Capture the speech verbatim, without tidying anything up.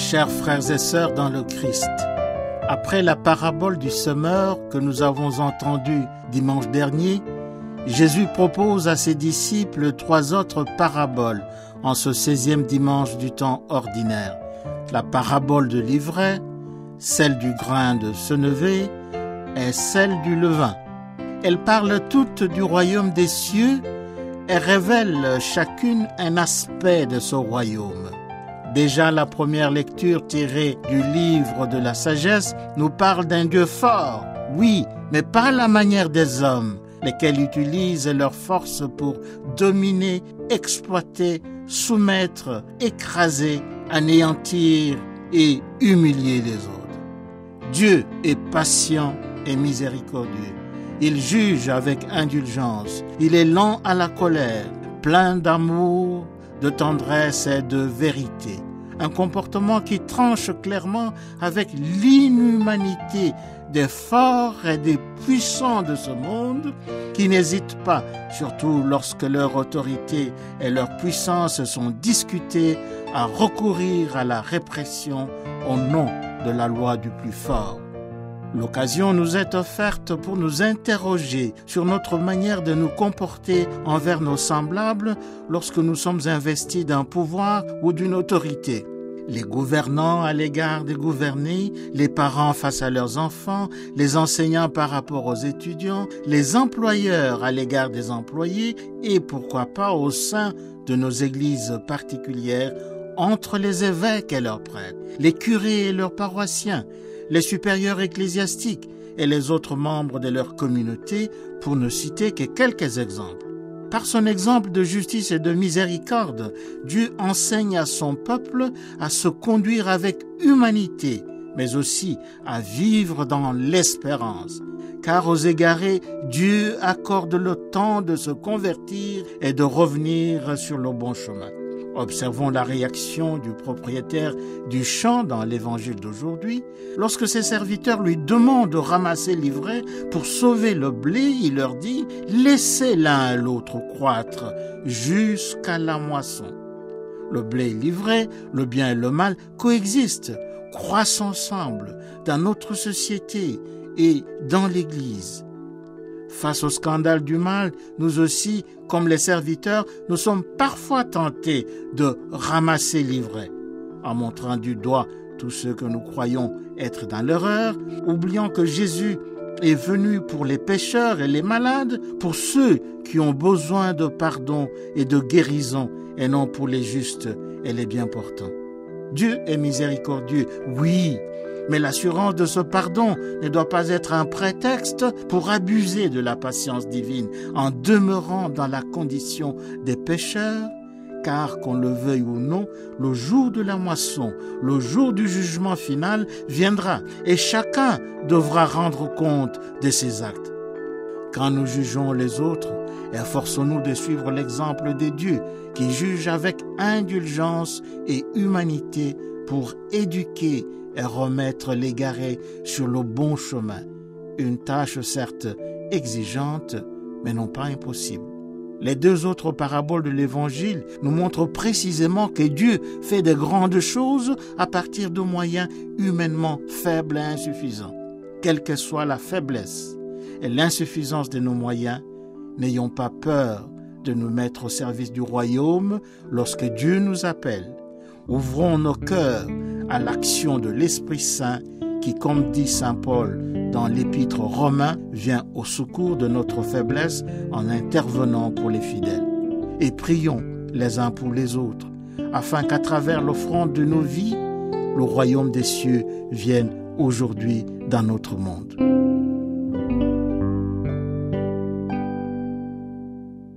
Chers frères et sœurs dans le Christ, après la parabole du semeur que nous avons entendue dimanche dernier, Jésus propose à ses disciples trois autres paraboles en ce seizième dimanche du temps ordinaire. La parabole de l'ivraie, celle du grain de senevé et celle du levain. Elles parlent toutes du royaume des cieux et révèlent chacune un aspect de ce royaume. Déjà, la première lecture tirée du livre de la sagesse nous parle d'un Dieu fort, oui, mais pas à la manière des hommes, lesquels utilisent leur force pour dominer, exploiter, soumettre, écraser, anéantir et humilier les autres. Dieu est patient et miséricordieux. Il juge avec indulgence. Il est lent à la colère, plein d'amour, de tendresse et de vérité. Un comportement qui tranche clairement avec l'inhumanité des forts et des puissants de ce monde, qui n'hésitent pas, surtout lorsque leur autorité et leur puissance sont discutées, à recourir à la répression au nom de la loi du plus fort. L'occasion nous est offerte pour nous interroger sur notre manière de nous comporter envers nos semblables lorsque nous sommes investis d'un pouvoir ou d'une autorité. Les gouvernants à l'égard des gouvernés, les parents face à leurs enfants, les enseignants par rapport aux étudiants, les employeurs à l'égard des employés et pourquoi pas au sein de nos églises particulières, entre les évêques et leurs prêtres, les curés et leurs paroissiens, les supérieurs ecclésiastiques et les autres membres de leur communauté, pour ne citer que quelques exemples. Par son exemple de justice et de miséricorde, Dieu enseigne à son peuple à se conduire avec humanité, mais aussi à vivre dans l'espérance. Car aux égarés, Dieu accorde le temps de se convertir et de revenir sur le bon chemin. Observons la réaction du propriétaire du champ dans l'évangile d'aujourd'hui. Lorsque ses serviteurs lui demandent de ramasser l'ivraie pour sauver le blé, il leur dit « Laissez l'un et l'autre croître jusqu'à la moisson ». Le blé et l'ivraie, le bien et le mal coexistent, croissent ensemble dans notre société et dans l'Église. Face au scandale du mal, nous aussi, comme les serviteurs, nous sommes parfois tentés de ramasser l'ivraie, en montrant du doigt tous ceux que nous croyons être dans l'erreur, oubliant que Jésus est venu pour les pécheurs et les malades, pour ceux qui ont besoin de pardon et de guérison, et non pour les justes et les bien portants. Dieu est miséricordieux, oui, mais l'assurance de ce pardon ne doit pas être un prétexte pour abuser de la patience divine en demeurant dans la condition des pécheurs, car qu'on le veuille ou non, le jour de la moisson, le jour du jugement final viendra et chacun devra rendre compte de ses actes. Quand nous jugeons les autres, efforçons-nous de suivre l'exemple de Dieu qui juge avec indulgence et humanité pour éduquer et remettre l'égaré sur le bon chemin. Une tâche certes exigeante, mais non pas impossible. Les deux autres paraboles de l'Évangile nous montrent précisément que Dieu fait de grandes choses à partir de moyens humainement faibles et insuffisants. Quelle que soit la faiblesse et l'insuffisance de nos moyens, n'ayons pas peur de nous mettre au service du royaume lorsque Dieu nous appelle. Ouvrons nos cœurs à l'action de l'Esprit Saint qui, comme dit saint Paul dans l'épître aux Romains, vient au secours de notre faiblesse en intervenant pour les fidèles. Et prions les uns pour les autres, afin qu'à travers l'offrande de nos vies, le royaume des cieux vienne aujourd'hui dans notre monde.